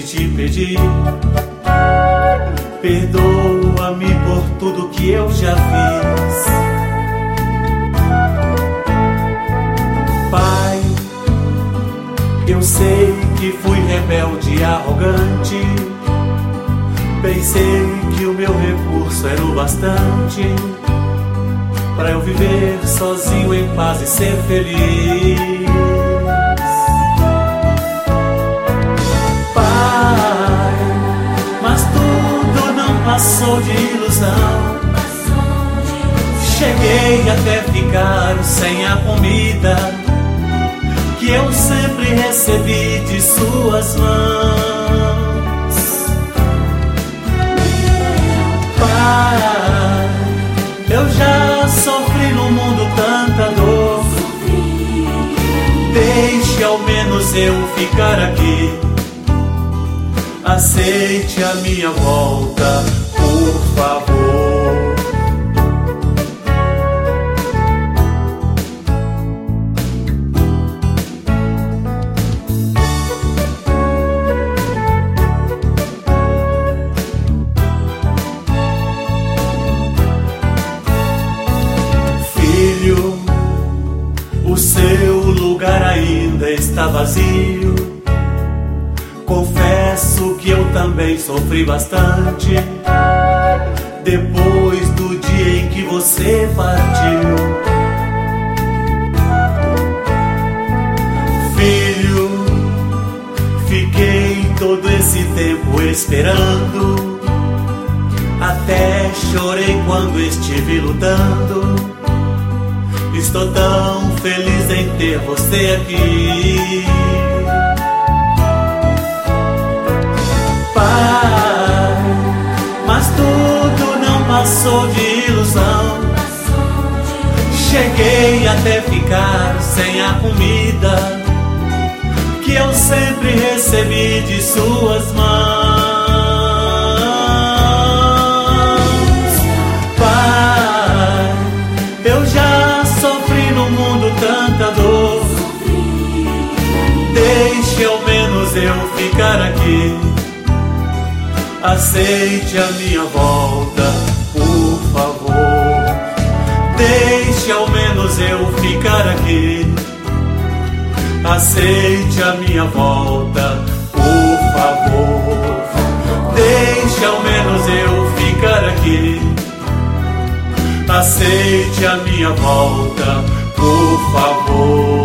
te pedir. Perdoa-me por tudo que eu já fiz. Pai, eu sei que fui rebelde e arrogante. Pensei que o meu recurso era o bastante pra eu viver sozinho em paz e ser feliz. Pai, mas tudo não passou de ilusão. Cheguei até ficar sem a comida que eu sempre recebi de suas mãos. Pai, eu já sofri no mundo tanta dor. Deixe ao menos eu ficar aqui. Aceite a minha volta, por favor. Filho, o seu lugar ainda está vazio. Confesso que eu também sofri bastante depois do dia em que você partiu. Filho, fiquei todo esse tempo esperando, até chorei quando estive lutando. Estou tão feliz em ter você aqui. Pai, mas tudo não passou de ilusão. Cheguei até ficar sem a comida que eu sempre recebi de suas mãos. Pai, eu já sofri no mundo tanta dor. Deixe ao menos eu ficar aqui. Aceite a minha volta, por favor. Deixe ao menos eu ficar aqui. Aceite a minha volta, por favor. Deixe ao menos eu ficar aqui. Aceite a minha volta, por favor.